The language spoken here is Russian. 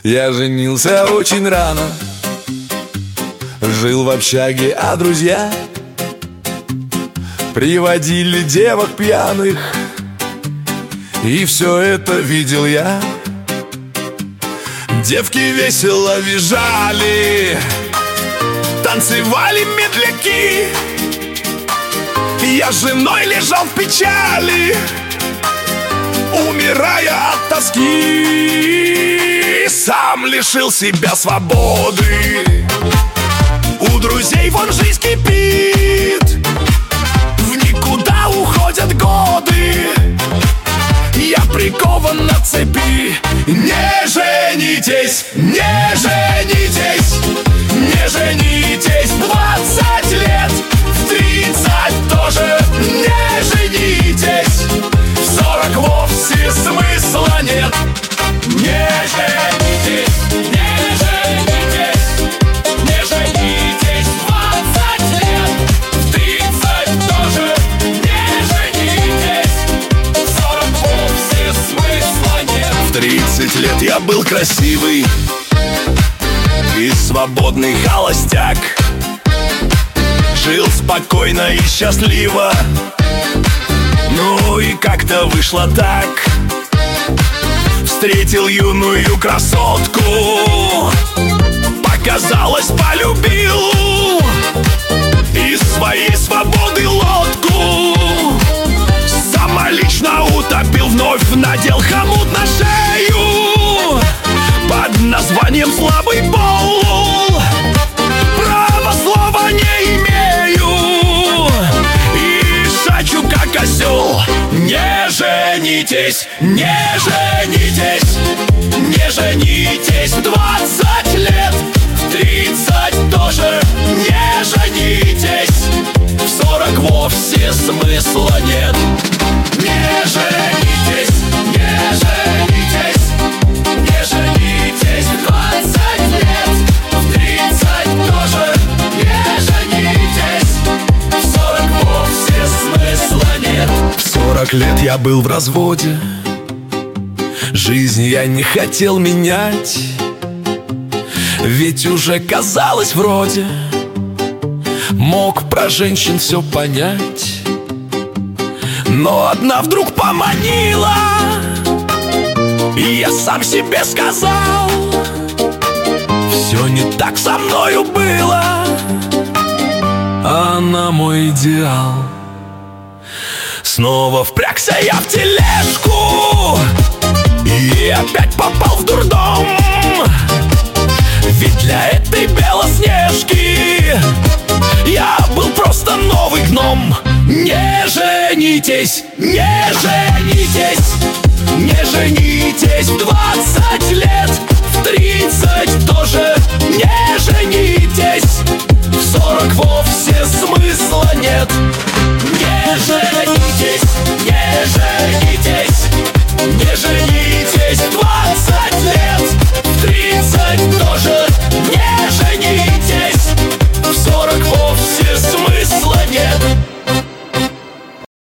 Я женился очень рано, жил в общаге, а друзья приводили девок пьяных, и все это видел я. Девки весело визжали, танцевали медляки. Я с женой лежал в печали, умирая от тоски. Сам лишил себя свободы, у друзей вон жизнь кипит, в никуда уходят годы. Я прикован на цепи. Не женитесь, не женитесь, не женитесь. 20 лет, в 30 тоже не женитесь. В 40 вовсе смысла нет. Не женитесь, не женитесь, не женитесь. 20 лет, в 30 тоже не женитесь. В 40 вовсе смысла нет. В 30 лет я был красивый и свободный холостяк. Жил спокойно и счастливо. Ну и как-то вышло так. Встретил юную красотку, показалось, полюбил, из своей свободы лодку самолично утопил. Вновь надел хомут на шею под названием слабый пол. Права слова не имею и шачу как осел. Не женитесь, не женитесь, не женитесь. 20 лет, в 30 тоже не женитесь. В 40 вовсе смысла нет. Не женитесь, не женитесь, не женитесь. 20 лет, в 30 тоже не женитесь. В 40 вовсе смысла нет. В 40 лет я был в разводе, жизнь я не хотел менять, ведь уже казалось вроде мог про женщин все понять. Но одна вдруг поманила, и я сам себе сказал: все не так со мною было, она мой идеал. Снова впрягся я в тележку и опять попал в дурдом. Ведь для этой Белоснежки я был просто новый гном. Не женитесь, не женитесь, не женитесь. В 20 лет, в 30 тоже не женитесь.